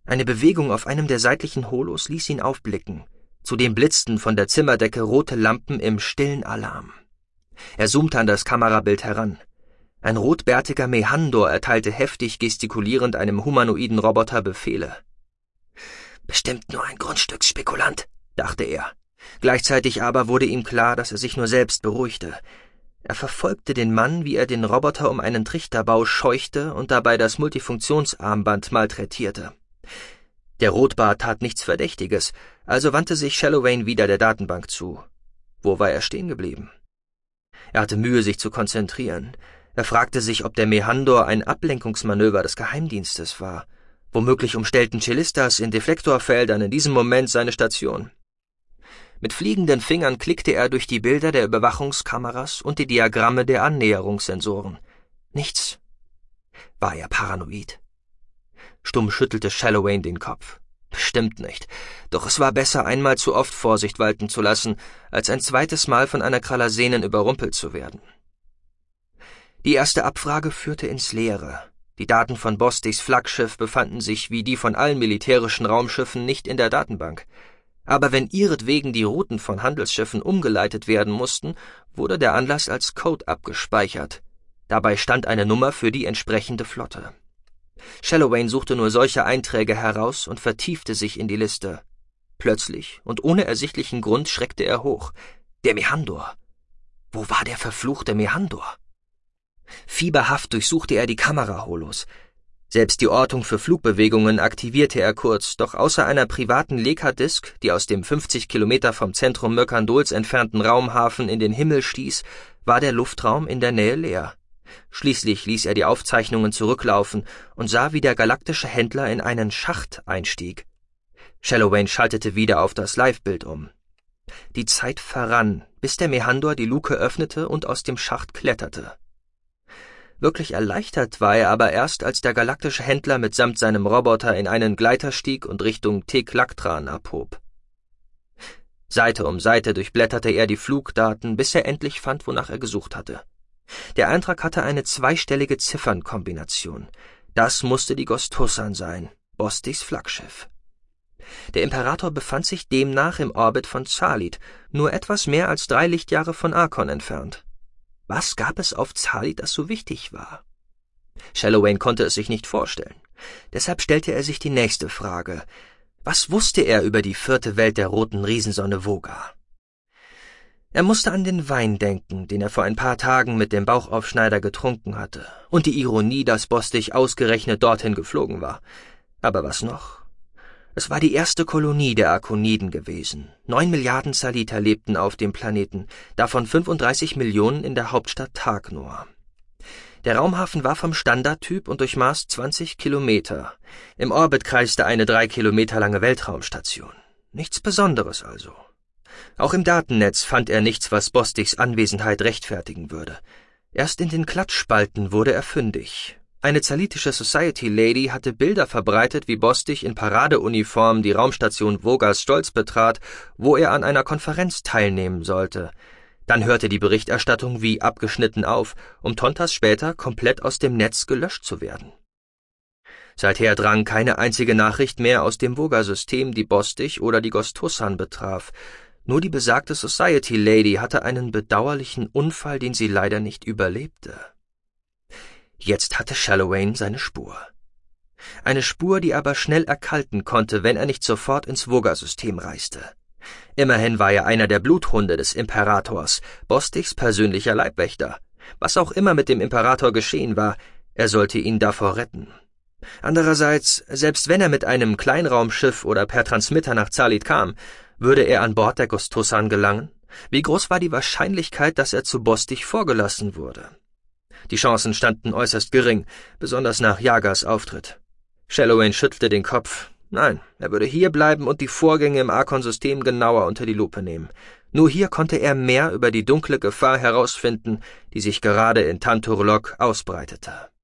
Eine Bewegung auf einem der seitlichen Holos ließ ihn aufblicken. Zudem blitzten von der Zimmerdecke rote Lampen im stillen Alarm. Er zoomte an das Kamerabild heran. Ein rotbärtiger Mehandor erteilte heftig gestikulierend einem humanoiden Roboter Befehle. »Bestimmt nur ein Grundstücksspekulant«, dachte er. Gleichzeitig aber wurde ihm klar, dass er sich nur selbst beruhigte. Er verfolgte den Mann, wie er den Roboter um einen Trichterbau scheuchte und dabei das Multifunktionsarmband malträtierte. Der Rotbart tat nichts Verdächtiges, also wandte sich Shallowayne wieder der Datenbank zu. Wo war er stehen geblieben? Er hatte Mühe, sich zu konzentrieren. Er fragte sich, ob der Mehandor ein Ablenkungsmanöver des Geheimdienstes war. Womöglich umstellten Chelistas in Deflektorfeldern in diesem Moment seine Station. Mit fliegenden Fingern klickte er durch die Bilder der Überwachungskameras und die Diagramme der Annäherungssensoren. Nichts. War er paranoid? Stumm schüttelte Shallowayne den Kopf. Bestimmt nicht. Doch es war besser, einmal zu oft Vorsicht walten zu lassen, als ein zweites Mal von einer Kralasenen überrumpelt zu werden. Die erste Abfrage führte ins Leere. Die Daten von Bostichs Flaggschiff befanden sich wie die von allen militärischen Raumschiffen nicht in der Datenbank. Aber wenn ihretwegen die Routen von Handelsschiffen umgeleitet werden mussten, wurde der Anlass als Code abgespeichert. Dabei stand eine Nummer für die entsprechende Flotte. Shallowayne suchte nur solche Einträge heraus und vertiefte sich in die Liste. Plötzlich und ohne ersichtlichen Grund schreckte er hoch. Der Mehandor. Wo war der verfluchte Mehandor? Fieberhaft durchsuchte er die Kameraholos. Selbst die Ortung für Flugbewegungen aktivierte er kurz, doch außer einer privaten Leica-Disk, die aus dem 50 Kilometer vom Zentrum Mökandols entfernten Raumhafen in den Himmel stieß, war der Luftraum in der Nähe leer. Schließlich ließ er die Aufzeichnungen zurücklaufen und sah, wie der galaktische Händler in einen Schacht einstieg. Shallowayne schaltete wieder auf das Livebild um. Die Zeit verrann, bis der Mehandor die Luke öffnete und aus dem Schacht kletterte. Wirklich erleichtert war er aber erst, als der galaktische Händler mitsamt seinem Roboter in einen Gleiter stieg und Richtung Teklaktran abhob. Seite um Seite durchblätterte er die Flugdaten, bis er endlich fand, wonach er gesucht hatte. Der Eintrag hatte eine zweistellige Ziffernkombination. Das musste die Ghost Tucson sein, Bostichs Flaggschiff. Der Imperator befand sich demnach im Orbit von Zalit, nur etwas mehr als 3 Lichtjahre von Arkon entfernt. Was gab es auf Zalit, das so wichtig war? Shallowayne konnte es sich nicht vorstellen. Deshalb stellte er sich die nächste Frage. Was wusste er über die 4. Welt der roten Riesensonne Voga? Er musste an den Wein denken, den er vor ein paar Tagen mit dem Bauchaufschneider getrunken hatte, und die Ironie, dass Bostich ausgerechnet dorthin geflogen war. Aber was noch? Es war die erste Kolonie der Arkoniden gewesen. 9 Milliarden Saliter lebten auf dem Planeten, davon 35 Millionen in der Hauptstadt Tarknor. Der Raumhafen war vom Standardtyp und durchmaß 20 Kilometer. Im Orbit kreiste eine 3 Kilometer lange Weltraumstation. Nichts Besonderes also. Auch im Datennetz fand er nichts, was Bostichs Anwesenheit rechtfertigen würde. Erst in den Klatschspalten wurde er fündig. Eine zalitische Society-Lady hatte Bilder verbreitet, wie Bostich in Paradeuniform die Raumstation Vogas stolz betrat, wo er an einer Konferenz teilnehmen sollte. Dann hörte die Berichterstattung wie abgeschnitten auf, um Tontas später komplett aus dem Netz gelöscht zu werden. Seither drang keine einzige Nachricht mehr aus dem Voga-System, die Bostich oder die Ghost Tucson betraf. Nur die besagte Society-Lady hatte einen bedauerlichen Unfall, den sie leider nicht überlebte. Jetzt hatte Shallowayne seine Spur. Eine Spur, die aber schnell erkalten konnte, wenn er nicht sofort ins Voga-System reiste. Immerhin war er einer der Bluthunde des Imperators, Bostichs persönlicher Leibwächter. Was auch immer mit dem Imperator geschehen war, er sollte ihn davor retten. Andererseits, selbst wenn er mit einem Kleinraumschiff oder per Transmitter nach Zalit kam, würde er an Bord der Ghost Tucson gelangen? Wie groß war die Wahrscheinlichkeit, dass er zu Bostich vorgelassen wurde? Die Chancen standen äußerst gering, besonders nach Jagas Auftritt. Shallowayne schüttelte den Kopf. Nein, er würde hier bleiben und die Vorgänge im Arkon-System genauer unter die Lupe nehmen. Nur hier konnte er mehr über die dunkle Gefahr herausfinden, die sich gerade in Tanturlok ausbreitete.